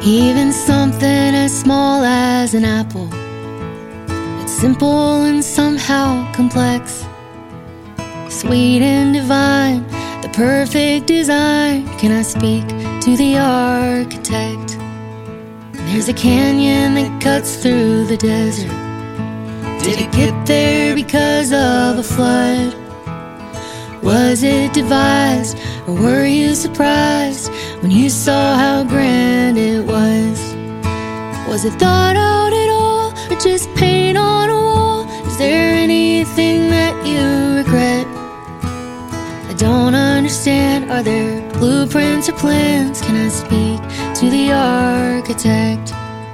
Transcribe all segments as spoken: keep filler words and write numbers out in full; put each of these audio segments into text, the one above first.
Even something as small as an apple, it's simple and somehow complex, sweet and divine, the perfect design. Can I speak to the architect? There's a canyon that cuts through the desert. Did it get there because of a flood? Was it devised, or were you surprised when you saw how grand it was? Was it thought out at all, or just paint on a wall? Is there anything that you regret? I don't understand. Are there blueprints or plans? Can I speak to the architect?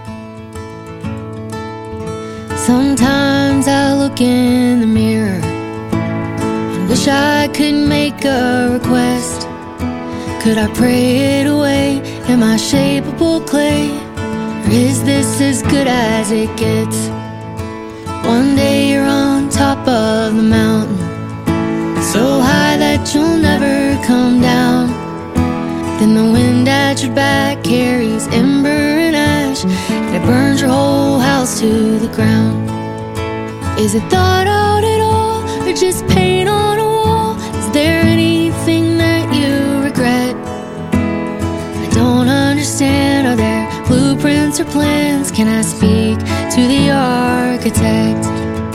Sometimes I look in the mirror and wish I could make a request. Could I pray it away? Am I shapeable clay? Or is this as good as it gets? One day you're on top of the mountain, so high that you'll never come down. Then the wind at your back carries ember and ash, and it burns your whole house to the ground. Is it thought out at all, or just paint on a wall? Is there anything that you regret? I don't understand. Are there blueprints or plans? Can I speak to the architect?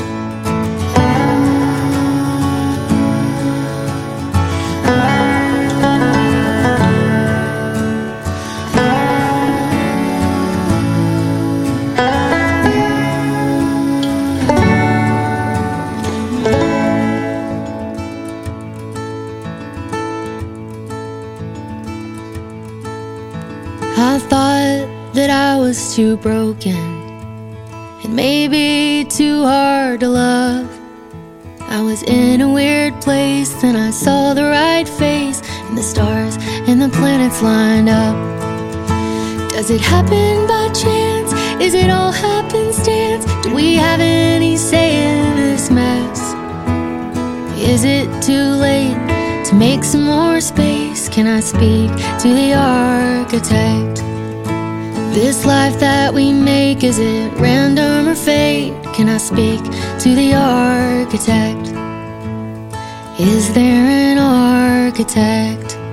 I thought that I was too broken and maybe too hard to love. I was in a weird place, then I saw the right face, and the stars and the planets lined up. Does it happen by chance? Is it all happenstance? Do we have any say in this mess? Is it too late to make some more space? Can I speak to the architect? This life that we make, is it random or fate? Can I speak to the architect? Is there an architect?